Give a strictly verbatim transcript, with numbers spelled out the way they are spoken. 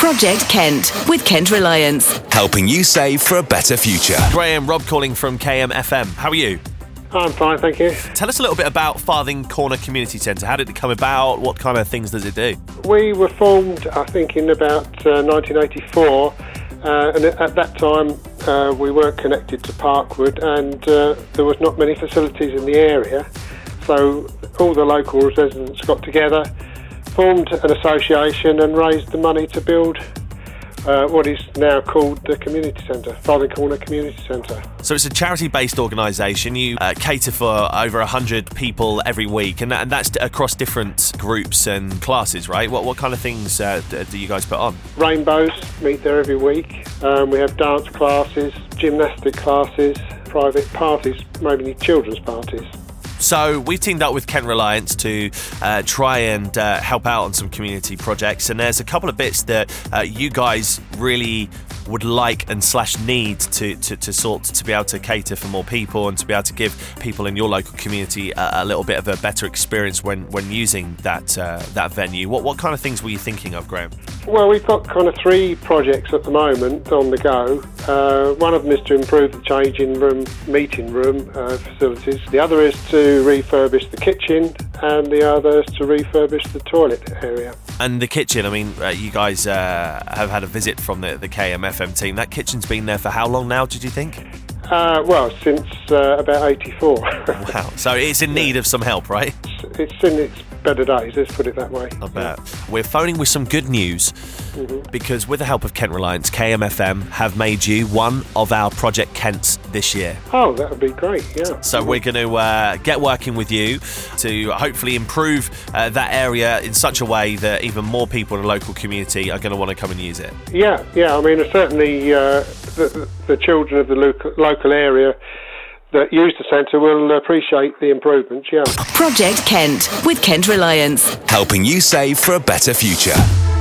Project Kent with Kent Reliance. Helping you save for a better future. Graham, Rob calling from K M F M. How are you? I'm fine, thank you. Tell us a little bit about Farthing Corner Community Centre. How did it come about? What kind of things does it do? We were formed, I think, in about uh, nineteen eighty-four, uh, and at that time uh, we weren't connected to Parkwood, and uh, there was not many facilities in the area, so all the local residents got together, formed an association and raised the money to build Uh, what is now called the Community Centre, Farthing Corner Community Centre. So it's a charity-based organisation. You uh, cater for over one hundred people every week, and, that, and that's across different groups and classes, right? What what kind of things uh, do you guys put on? Rainbows meet there every week. Um, we have dance classes, gymnastic classes, private parties, maybe children's parties. So we've teamed up with Kent Reliance to uh, try and uh, help out on some community projects, and there's a couple of bits that uh, you guys really would like and slash need to, to, to sort to be able to cater for more people and to be able to give people in your local community a, a little bit of a better experience when, when using that uh, that venue. What what kind of things were you thinking of, Graham? Well, we've got kind of three projects at the moment on the go. Uh, one of them is to improve the changing room, meeting room uh, facilities. The other is to refurbish the kitchen, and the other is to refurbish the toilet area. And the kitchen, I mean, uh, you guys uh, have had a visit from the, the K M F M team. That kitchen's been there for how long now, did you think? Uh, well, since uh, about eighty-four. Wow. So it's in need of some help, right? It's, it's in its better days, let's put it that way. I bet. We're phoning with some good news mm-hmm. because with the help of Kent Reliance, K M F M have made you one of our Project Kents this year. Oh, that would be great, yeah. So mm-hmm. we're going to uh, get working with you to hopefully improve uh, that area in such a way that even more people in the local community are going to want to come and use it. Yeah, yeah. I mean, certainly uh, the, the children of the local, local area that use the centre will appreciate the improvements, yeah. Project Kent with Kent Reliance. Helping you save for a better future.